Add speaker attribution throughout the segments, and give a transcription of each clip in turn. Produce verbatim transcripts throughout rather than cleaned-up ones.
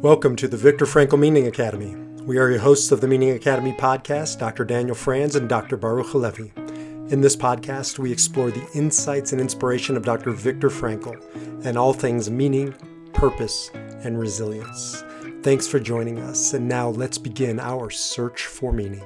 Speaker 1: Welcome to the Viktor Frankl Meaning Academy. We are your hosts of the Meaning Academy podcast, Doctor Daniel Franz and Doctor Baruch Halevi. In this podcast, we explore the insights and inspiration of Doctor Viktor Frankl and all things meaning, purpose, and resilience. Thanks for joining us, and now let's begin our search for meaning.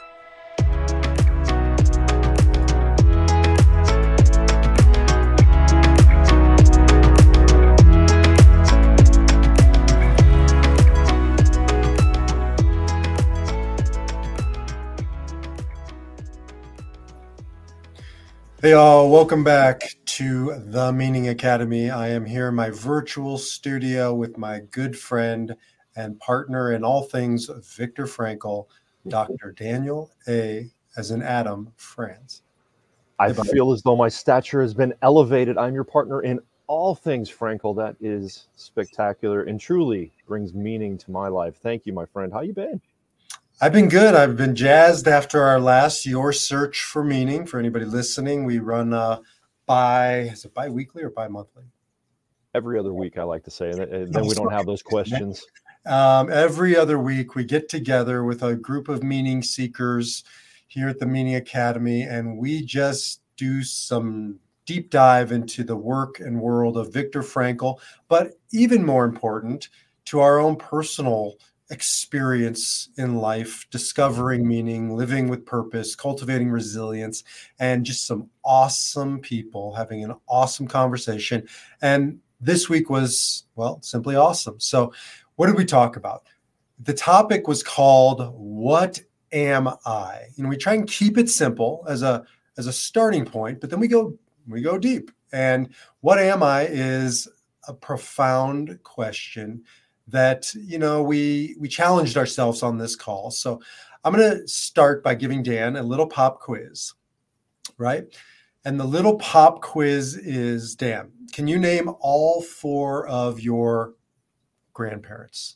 Speaker 1: Hey all, welcome back to the Meaning Academy. I am here in my virtual studio with my good friend and partner in all things Viktor Frankl, Doctor Daniel A. as in Adam Franz.
Speaker 2: I feel as though my stature has been elevated. I'm your partner in all things Frankl. That is spectacular and truly brings meaning to my life. Thank you, my friend. How you been?
Speaker 1: I've been good. I've been jazzed after our last Your Search for Meaning. For anybody listening, we run uh, bi, is it bi-weekly or bi-monthly?
Speaker 2: Every other week, I like to say. And then we don't have those questions.
Speaker 1: Um, every other week, we get together with a group of meaning seekers here at the Meaning Academy, and we just do some deep dive into the work and world of Viktor Frankl, but even more important, to our own personal experience in life, discovering meaning, living with purpose, cultivating resilience, and just some awesome people having an awesome conversation. And this week was, well, simply awesome. So what did we talk about? The topic was called, What Am I? And we try and keep it simple as a as a starting point, but then we go we go deep. And what am I is a profound question that, you know, we we challenged ourselves on this call. So I'm going to start by giving Dan a little pop quiz, right? And the little pop quiz is, Dan, can you name all four of your grandparents?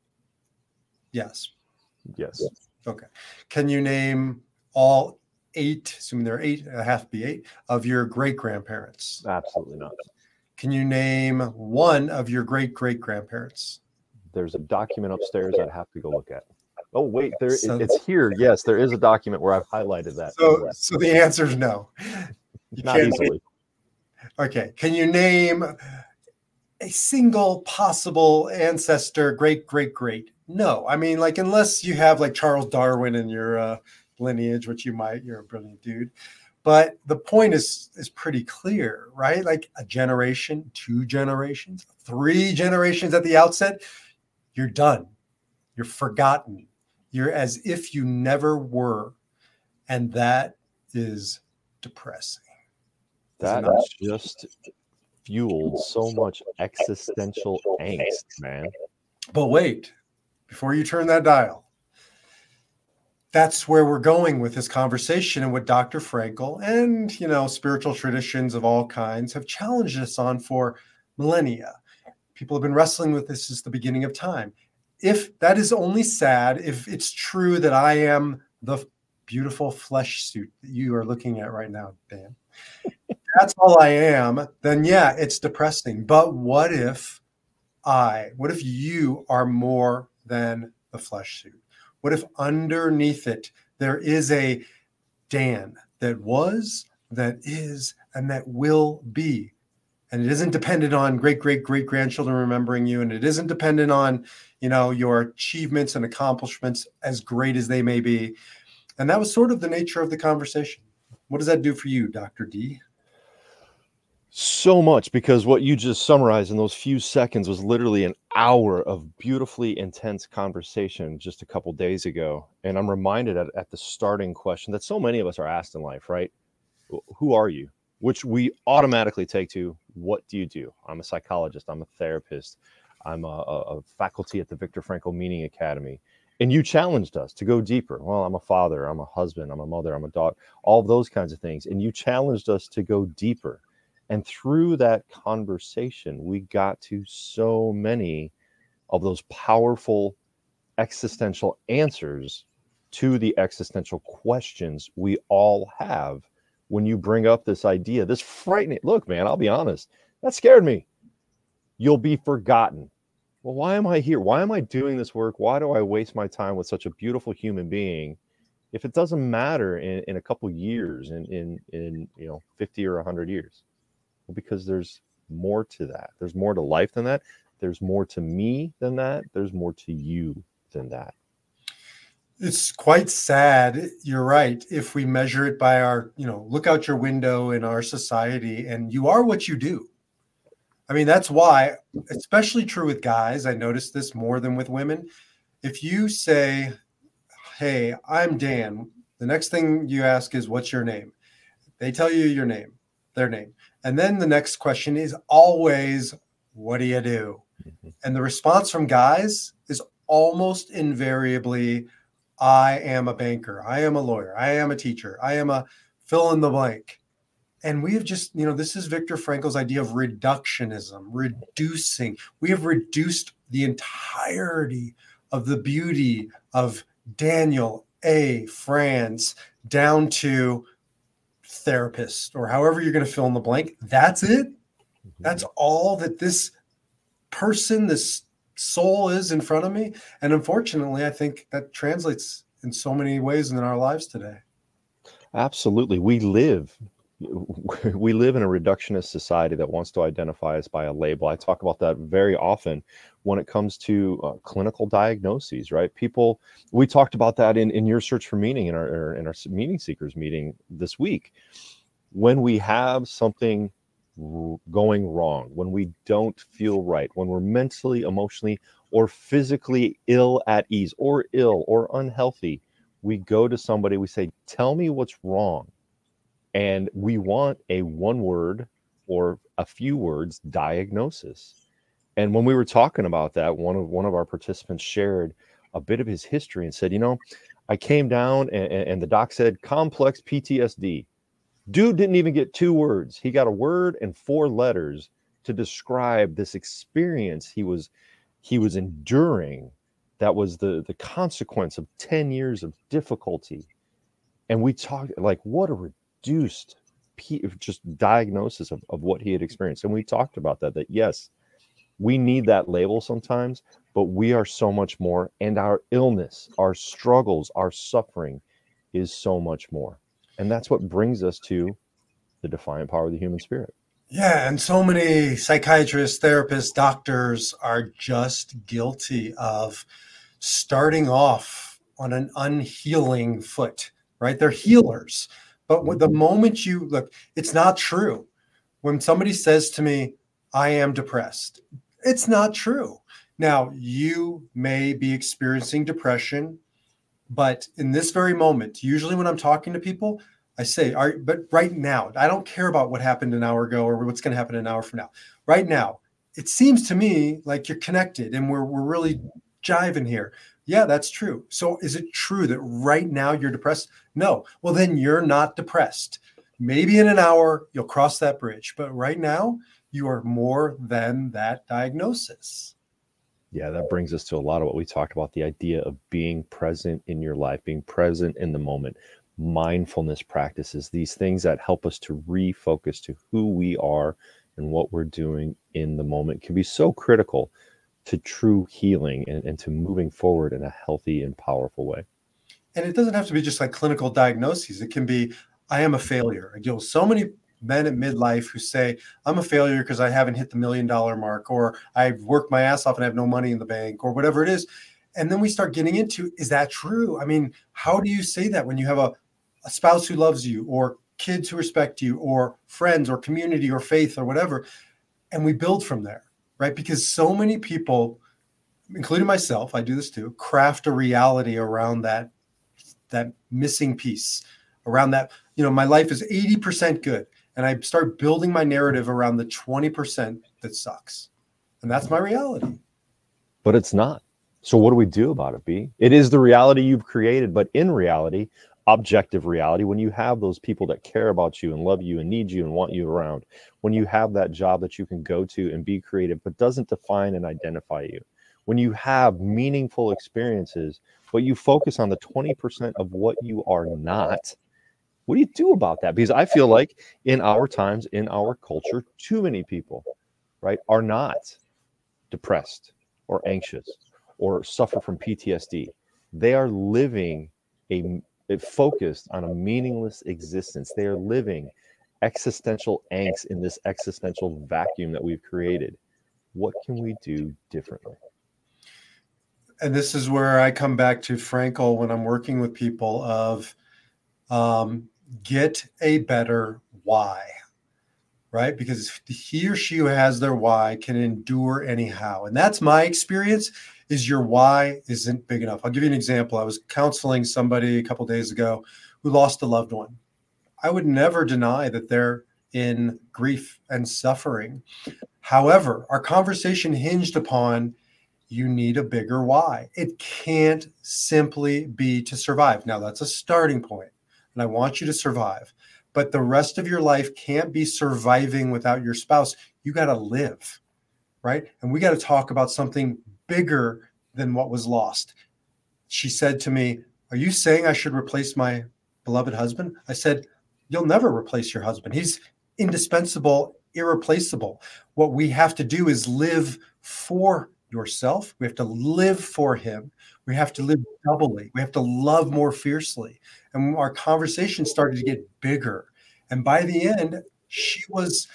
Speaker 1: Yes.
Speaker 2: Yes.
Speaker 1: Okay. Can you name all eight, assuming there are eight, it have to be eight, of your great-grandparents?
Speaker 2: Absolutely not.
Speaker 1: Can you name one of your great-great-grandparents?
Speaker 2: There's a document upstairs I'd have to go look at. Oh, wait, there
Speaker 1: So-
Speaker 2: it's here. Yes, there is a document where I've highlighted that.
Speaker 1: So, so the answer is no. You
Speaker 2: Not
Speaker 1: can't
Speaker 2: easily.
Speaker 1: name- Okay. Can you name a single possible ancestor, great, great, great? No. I mean, like, unless you have like Charles Darwin in your uh, lineage, which you might, you're a brilliant dude. But the point is is pretty clear, right? Like a generation, two generations, three generations at the outset, you're done. You're forgotten. You're as if you never were. And that is depressing.
Speaker 2: That just fueled so much existential angst, man.
Speaker 1: But wait, before you turn that dial, that's where we're going with this conversation and what Doctor Frankl and, you know, spiritual traditions of all kinds have challenged us on for millennia. People have been wrestling with this since the beginning of time. If that is only sad, if it's true that I am the beautiful flesh suit that you are looking at right now, Dan, that's all I am, then yeah, it's depressing. But what if I, what if you are more than the flesh suit? What if underneath it, there is a Dan that was, that is, and that will be? And it isn't dependent on great, great, great grandchildren remembering you. And it isn't dependent on, you know, your achievements and accomplishments, as great as they may be. And that was sort of the nature of the conversation. What does that do for you, Doctor D?
Speaker 2: So much, because what you just summarized in those few seconds was literally an hour of beautifully intense conversation just a couple days ago. And I'm reminded at, at the starting question that so many of us are asked in life, right? Who are you? Which we automatically take to, what do you do? I'm a psychologist. I'm a therapist. I'm a, a faculty at the Viktor Frankl Meaning Academy. And you challenged us to go deeper. Well, I'm a father. I'm a husband. I'm a mother. I'm a daughter. All of those kinds of things. And you challenged us to go deeper. And through that conversation, we got to so many of those powerful existential answers to the existential questions we all have when you bring up this idea, this frightening, look, man, I'll be honest, that scared me. You'll be forgotten. well, why am I here? Why am I doing this work? Why do I waste my time with such a beautiful human being if it doesn't matter in, in a couple years, in, in, in, you know, fifty or a hundred years? Well, because there's more to that. There's more to life than that. There's more to me than that. There's more to you than that.
Speaker 1: It's quite sad. You're right. If we measure it by our, you know, look out your window in our society and you are what you do. I mean, that's why, especially true with guys, I notice this more than with women. If you say, hey, I'm Dan, the next thing you ask is, what's your name? They tell you your name, their name. And then the next question is always, what do you do? Mm-hmm. And the response from guys is almost invariably, I am a banker. I am a lawyer. I am a teacher. I am a fill in the blank. And we have just, you know, this is Viktor Frankl's idea of reductionism, reducing. We have reduced the entirety of the beauty of Daniel A. Franz down to therapist, or however you're going to fill in the blank. That's it. That's all that this person, this soul is in front of me. And unfortunately, I think that translates in so many ways in our lives today.
Speaker 2: Absolutely. We live we live in a reductionist society that wants to identify us by a label. I talk about that very often when it comes to uh, clinical diagnoses, right? People, we talked about that in, in your search for meaning in our in our meaning seekers meeting this week. When we have something going wrong, when we don't feel right, when we're mentally, emotionally, or physically ill at ease, or ill or unhealthy, we go to somebody, we say, tell me what's wrong. And we want a one word or a few words diagnosis. And when we were talking about that, one of one of our participants shared a bit of his history and said, you know, I came down and, and the doc said complex P T S D. Dude didn't even get two words. He got a word and four letters to describe this experience he was he was enduring. That was the the consequence of ten years of difficulty. And we talked like, what a reduced just diagnosis of, of what he had experienced. And we talked about that, that yes, we need that label sometimes, but we are so much more. And our illness, our struggles, our suffering is so much more. And that's what brings us to the defiant power of the human spirit.
Speaker 1: Yeah, and so many psychiatrists, therapists, doctors are just guilty of starting off on an unhealing foot, right? They're healers. But with the moment you look, it's not true. When somebody says to me, I am depressed, it's not true. Now, you may be experiencing depression, but in this very moment, usually when I'm talking to people, I say, Are, but right now, I don't care about what happened an hour ago or what's going to happen an hour from now. Right now, it seems to me like you're connected and we're we're really jiving here. Yeah, that's true. So is it true that right now you're depressed? No. Well, then you're not depressed. Maybe in an hour you'll cross that bridge, but right now you are more than that diagnosis.
Speaker 2: Yeah, that brings us to a lot of what we talked about, the idea of being present in your life, being present in the moment. Mindfulness practices, these things that help us to refocus to who we are and what we're doing in the moment can be so critical to true healing and, and to moving forward in a healthy and powerful way.
Speaker 1: And it doesn't have to be just like clinical diagnoses. It can be, I am a failure. I deal with so many men at midlife who say, I'm a failure because I haven't hit the million dollar mark, or I've worked my ass off and I have no money in the bank, or whatever it is. And then we start getting into, is that true? I mean, how do you say that when you have a, a spouse who loves you, or kids who respect you, or friends, or community, or faith, or whatever? And we build from there, right? Because so many people, including myself, I do this too, craft a reality around that, that missing piece, around that, you know, my life is eighty percent good. And I start building my narrative around the twenty percent that sucks. And that's my reality.
Speaker 2: But it's not. So what do we do about it, B? It is the reality you've created, but in reality, objective reality, when you have those people that care about you and love you and need you and want you around, when you have that job that you can go to and be creative, but doesn't define and identify you, when you have meaningful experiences, but you focus on the twenty percent of what you are not, what do you do about that? Because I feel like in our times, in our culture, too many people, right, are not depressed. or anxious or suffer from P T S D. They are living a, a focused on a meaningless existence. They are living existential angst in this existential vacuum that we've created. What can we do differently?
Speaker 1: And this is where I come back to Frankl when I'm working with people of um, get a better why, right? Because he or she who has their why can endure anyhow. And that's my experience, is your why isn't big enough. I'll give you an example. I was counseling somebody a couple of days ago who lost a loved one. I would never deny that they're in grief and suffering. However, our conversation hinged upon you need a bigger why. It can't simply be to survive. Now, that's a starting point, and I want you to survive. But the rest of your life can't be surviving without your spouse. You got to live, right? And we got to talk about something bigger than what was lost. She said to me, "Are you saying I should replace my beloved husband?" I said, "You'll never replace your husband. He's indispensable, irreplaceable. What we have to do is live for yourself. We have to live for him. We have to live doubly. We have to love more fiercely." And our conversation started to get bigger. And by the end, she was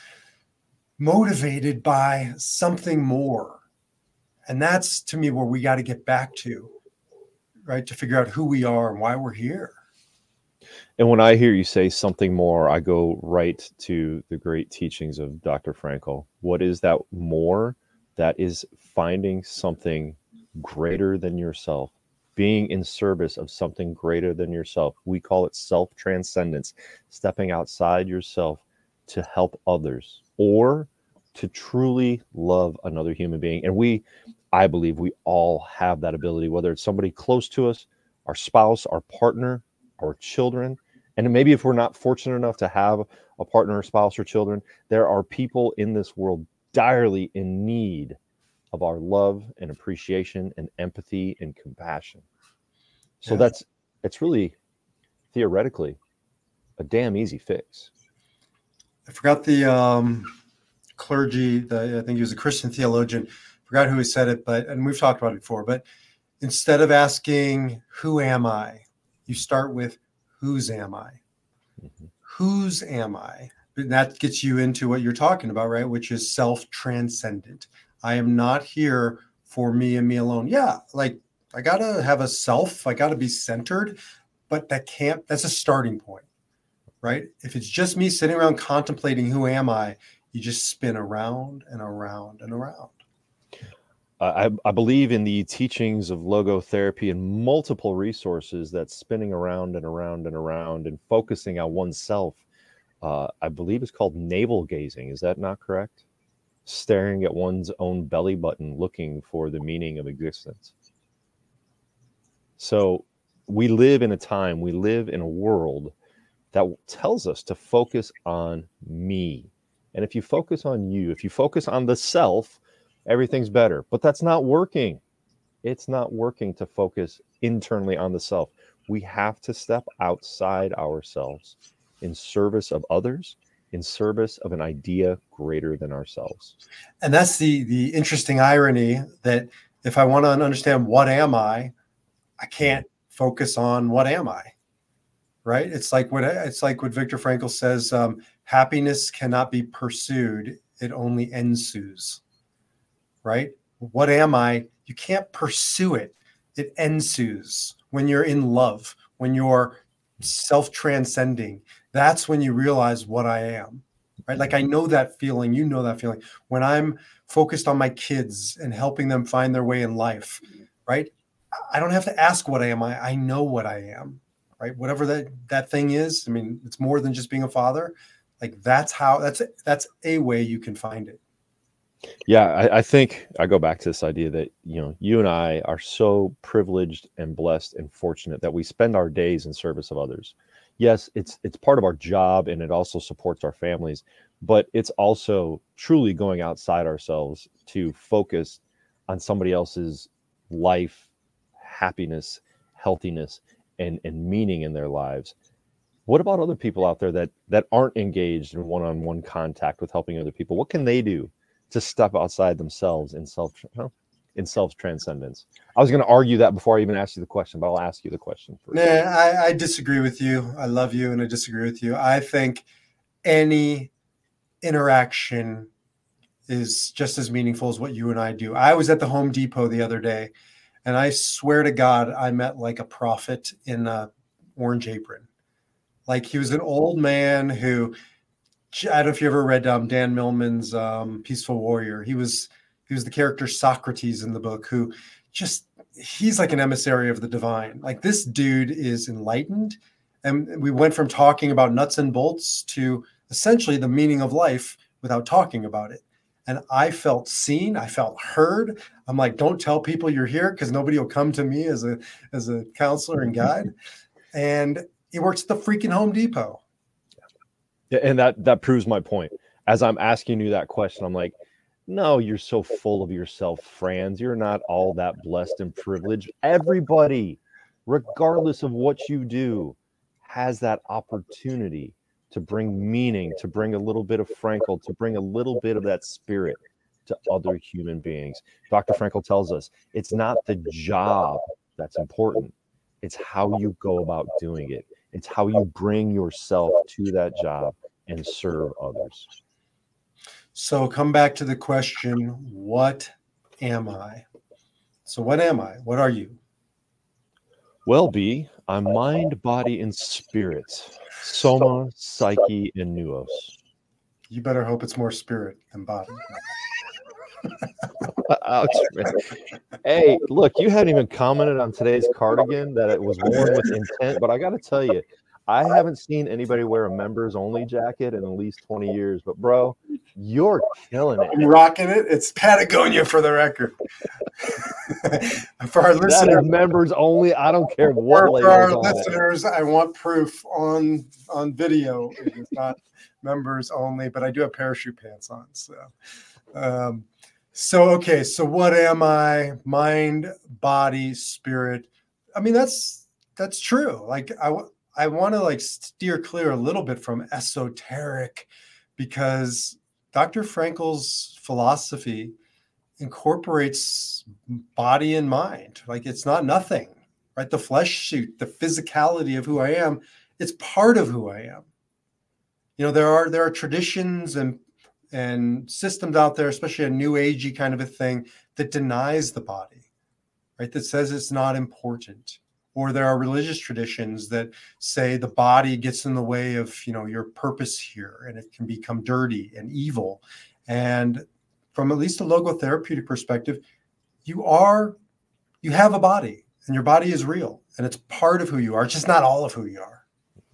Speaker 1: motivated by something more. And that's, to me, where we got to get back to, right? To figure out who we are and why we're here.
Speaker 2: And when I hear you say something more, I go right to the great teachings of Doctor Frankl. What is that more? That is finding something greater than yourself, being in service of something greater than yourself. We call it self-transcendence, stepping outside yourself to help others or to truly love another human being. And we, I believe we all have that ability, whether it's somebody close to us, our spouse, our partner, our children. And maybe if we're not fortunate enough to have a partner, or spouse, or children, there are people in this world direly in need of our love and appreciation and empathy and compassion. So yeah. that's, it's really theoretically a damn easy fix.
Speaker 1: I forgot the um, clergy, the, I think he was a Christian theologian, forgot who he said it, but, and we've talked about it before, but instead of asking, who am I? You start with, whose am I? Mm-hmm. Whose am I? And that gets you into what you're talking about, right? Which is self-transcendent. I am not here for me and me alone. Yeah, like I got to have a self. I got to be centered, but that can't, that's a starting point, right? If it's just me sitting around contemplating who am I, you just spin around and around and around.
Speaker 2: I, I believe in the teachings of logotherapy and multiple resources that spinning around and around and around and focusing on oneself, uh, I believe is called navel gazing. Is that not correct? Staring at one's own belly button, looking for the meaning of existence. So we live in a time, we live in a world that tells us to focus on me. And if you focus on you, if you focus on the self, everything's better. But that's not working. It's not working to focus internally on the self. We have to step outside ourselves in service of others, in service of an idea greater than ourselves.
Speaker 1: And that's the the interesting irony that if I want to understand what am I, I can't focus on what am I, right? It's like what it's like what Viktor Frankl says, um, happiness cannot be pursued, it only ensues. Right? What am I? You can't pursue it. It ensues when you're in love, when you're self-transcending. That's when you realize what I am, right? Like I know that feeling. You know that feeling. When I'm focused on my kids and helping them find their way in life, right? I don't have to ask what I am. I, I know what I am, right? Whatever that, that thing is. I mean, it's more than just being a father. Like that's how, that's, that's a way you can find it.
Speaker 2: Yeah, I, I think I go back to this idea that, you know, you and I are so privileged and blessed and fortunate that we spend our days in service of others. Yes, it's it's part of our job and it also supports our families, but it's also truly going outside ourselves to focus on somebody else's life, happiness, healthiness, and, and meaning in their lives. What about other people out there that that aren't engaged in one-on-one contact with helping other people? What can they do to step outside themselves in self? You know, in self-transcendence. I was going to argue that before I even asked you the question, but I'll ask you the question first.
Speaker 1: Nah, I, I disagree with you. I love you, and I disagree with you. I think any interaction is just as meaningful as what you and I do. I was at the Home Depot the other day, and I swear to God, I met like a prophet in a orange apron. Like he was an old man who, I don't know if you ever read um, Dan Millman's um, Peaceful Warrior. He was he was the character Socrates in the book, who just, he's like an emissary of the divine. Like this dude is enlightened. And we went from talking about nuts and bolts to essentially the meaning of life without talking about it. And I felt seen. I felt heard. I'm like, don't tell people you're here because nobody will come to me as a as a counselor and guide. And he works at the freaking Home Depot.
Speaker 2: Yeah, and that that proves my point. As I'm asking you that question, I'm like, no, you're so full of yourself, Franz. You're not all that blessed and privileged. Everybody, regardless of what you do, has that opportunity to bring meaning, to bring a little bit of Frankl, to bring a little bit of that spirit to other human beings. Doctor Frankl tells us it's not the job that's important. It's how you go about doing it. It's how you bring yourself to that job and serve others.
Speaker 1: So come back to the question, what am I? So what am I? What are you?
Speaker 2: Well, B, I'm mind, body, and spirit. Soma, psyche, and nous.
Speaker 1: You better hope it's more spirit than body.
Speaker 2: Ouch, man. Hey, look, you hadn't even commented on today's cardigan that it was worn with intent, but I got to tell you, I haven't seen anybody wear a members only jacket in at least twenty years, but bro, you're killing it.
Speaker 1: I'm rocking it. It's Patagonia for the record. For our listeners,
Speaker 2: that is members only. I don't care what
Speaker 1: for, for our
Speaker 2: on
Speaker 1: listeners, it. I want proof on on video. It is not members only, but I do have parachute pants on. So, um, so okay. So what am I? Mind, body, spirit. I mean, that's that's true. Like I. I want to like steer clear a little bit from esoteric, because Doctor Frankl's philosophy incorporates body and mind. Like it's not nothing, right? The flesh suit, the physicality of who I am, it's part of who I am. You know, there are there are traditions and and systems out there, especially a new agey kind of a thing, that denies the body, right? That says it's not important. Or there are religious traditions that say the body gets in the way of, you know, your purpose here, and it can become dirty and evil. And from at least a logotherapeutic perspective, you are, you have a body, and your body is real, and it's part of who you are. It's just not all of who you are.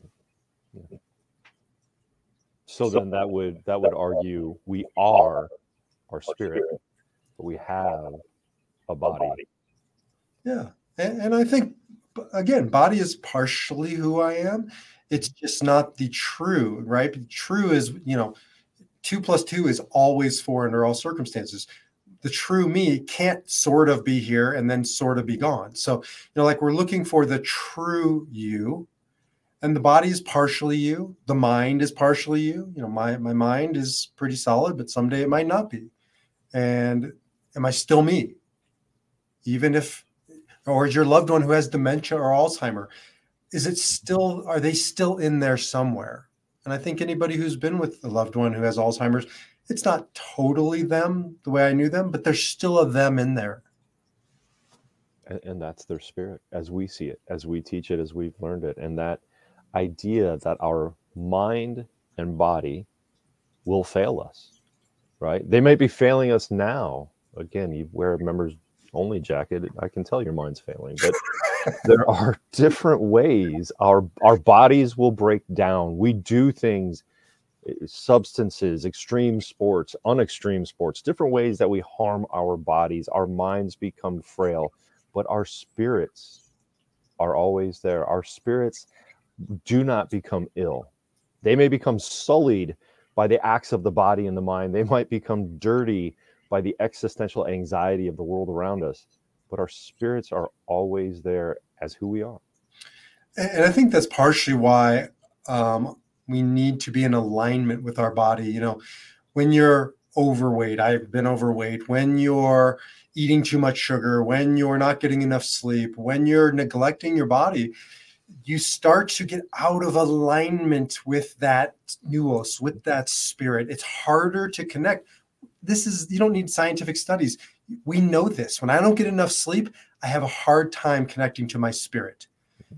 Speaker 2: So then that would that would argue we are our spirit, but we have a body.
Speaker 1: Yeah, and, and I think, again, body is partially who I am. It's just not the true, right? True is, you know, two plus two is always four under all circumstances. The true me can't sort of be here and then sort of be gone. So, you know, like we're looking for the true you, and the body is partially you. The mind is partially you. You know, my, my mind is pretty solid, but someday it might not be. And am I still me? Even if, or is your loved one who has dementia or Alzheimer, is it still, are they still in there somewhere? And I think anybody who's been with a loved one who has Alzheimer's, it's not totally them the way I knew them, but there's still a them in there.
Speaker 2: And, and that's their spirit as we see it, as we teach it, as we've learned it. And that idea that our mind and body will fail us, right? They may be failing us now. Again, you wear a members only jacket, I can tell your mind's failing, but there are different ways our our bodies will break down. We do things, substances, extreme sports, unextreme sports, different ways that we harm our bodies. Our minds become frail, but our spirits are always there. Our spirits do not become ill. They may become sullied by the acts of the body and the mind. They might become dirty by the existential anxiety of the world around us, but our spirits are always there as who we are.
Speaker 1: And I think that's partially why um, we need to be in alignment with our body. You know, when you're overweight, I've been overweight, when you're eating too much sugar, when you're not getting enough sleep, when you're neglecting your body, you start to get out of alignment with that nous, with that spirit. It's harder to connect. This is, you don't need scientific studies. We know this. When I don't get enough sleep, I have a hard time connecting to my spirit.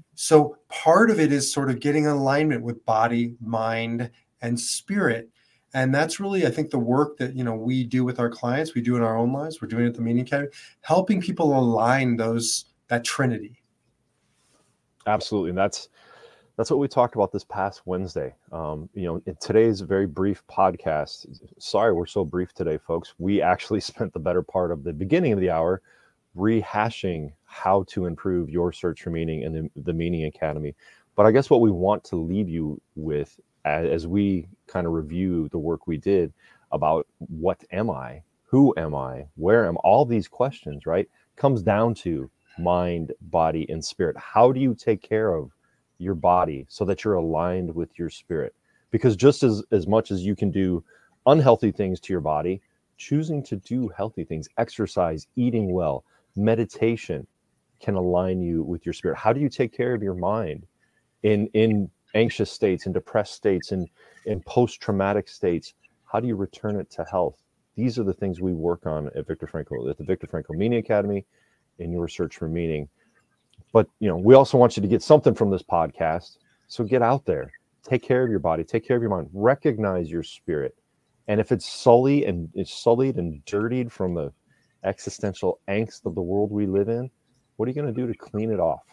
Speaker 1: So part of it is sort of getting alignment with body, mind, and spirit. And that's really, I think, the work that, you know, we do with our clients, we do in our own lives, we're doing it at the Meaning Academy, helping people align those, that trinity.
Speaker 2: Absolutely. And that's, that's what we talked about this past Wednesday. Um, you know, in today's very brief podcast, sorry, we're so brief today, folks. We actually spent the better part of the beginning of the hour rehashing how to improve your search for meaning in the, the Meaning Academy. But I guess what we want to leave you with as, as we kind of review the work we did about what am I, who am I, where am all these questions, right, comes down to mind, body, and spirit. How do you take care of your body so that you're aligned with your spirit? Because just as, as much as you can do unhealthy things to your body, choosing to do healthy things, exercise, eating well, meditation can align you with your spirit. How do you take care of your mind in, in anxious states, in depressed states, in, in post-traumatic states? How do you return it to health? These are the things we work on at Viktor Frankl, at the Viktor Frankl Meaning Academy, in your search for meaning. But, you know, we also want you to get something from this podcast. So get out there, take care of your body, take care of your mind, recognize your spirit. And if it's sullied and it's sullied and dirtied from the existential angst of the world we live in, what are you going to do to clean it off?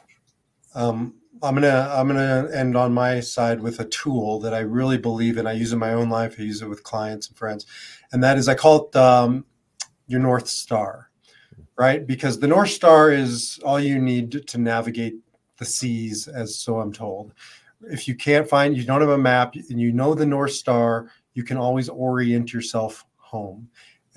Speaker 1: Um, I'm gonna I'm gonna end on my side with a tool that I really believe in. I use it in my own life. I use it with clients and friends, and that is, I call it um, your North Star, right? Because the North Star is all you need to navigate the seas, as so I'm told. If you can't find, you don't have a map, and you know the North Star, you can always orient yourself home.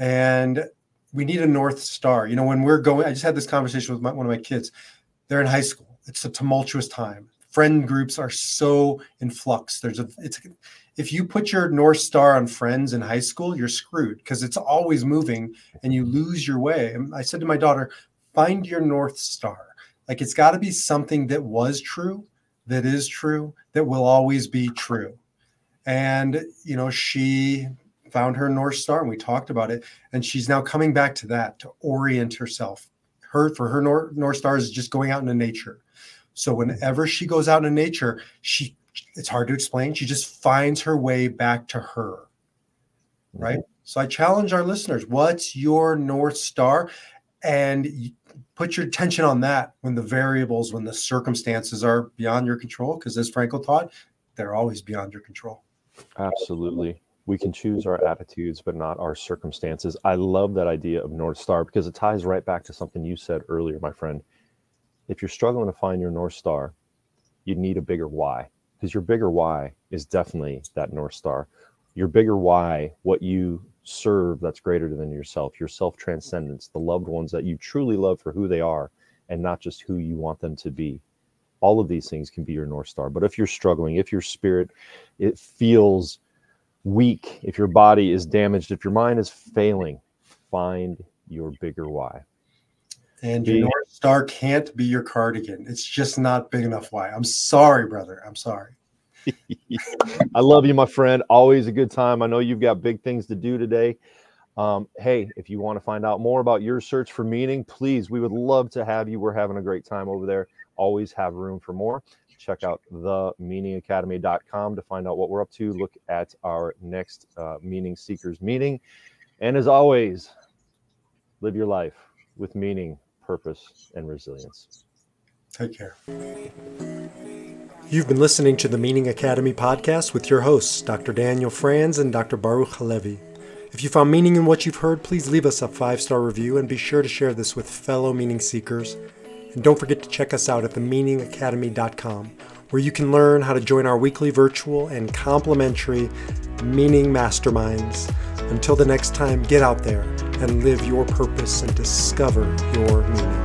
Speaker 1: And we need a North Star. You know, when we're going, I just had this conversation with my, one of my kids. They're in high school. It's a tumultuous time. Friend groups are so in flux. There's a, it's, if you put your North Star on friends in high school, you're screwed because it's always moving and you lose your way. And I said to my daughter, find your North Star. Like, it's got to be something that was true, that is true, that will always be true. And, you know, she found her North Star and we talked about it. And she's now coming back to that, to orient herself. Her, for her North, North Star is just going out into nature. So whenever she goes out into nature, she, it's hard to explain. She just finds her way back to her. Right. Mm-hmm. So I challenge our listeners, what's your North Star? And you put your attention on that when the variables, when the circumstances are beyond your control, because as Frankl taught, they're always beyond your control.
Speaker 2: Absolutely. We can choose our attitudes, but not our circumstances. I love that idea of North Star because it ties right back to something you said earlier, my friend. If you're struggling to find your North Star, you need a bigger why, because your bigger why is definitely that North Star. Your bigger why, what you serve that's greater than yourself, your self-transcendence, the loved ones that you truly love for who they are and not just who you want them to be. All of these things can be your North Star. But if you're struggling, if your spirit, it feels weak, if your body is damaged, if your mind is failing, find your bigger why.
Speaker 1: And your North Star can't be your cardigan. It's just not big enough why. I'm sorry, brother. I'm sorry.
Speaker 2: I love you, my friend. Always a good time. I know you've got big things to do today. Um, hey, if you want to find out more about your search for meaning, please, we would love to have you. We're having a great time over there. Always have room for more. Check out the meaning academy dot com to find out what we're up to. Look at our next uh, Meaning Seekers meeting. And as always, live your life with meaning, purpose, and resilience.
Speaker 1: Take care.
Speaker 3: You've been listening to the Meaning Academy podcast with your hosts, Doctor Daniel Franz and Doctor Baruch Halevi. If you found meaning in what you've heard, please leave us a five-star review and be sure to share this with fellow meaning seekers. And don't forget to check us out at the meaning academy dot com, where you can learn how to join our weekly virtual and complimentary meaning masterminds. Until the next time, get out there and live your purpose and discover your meaning.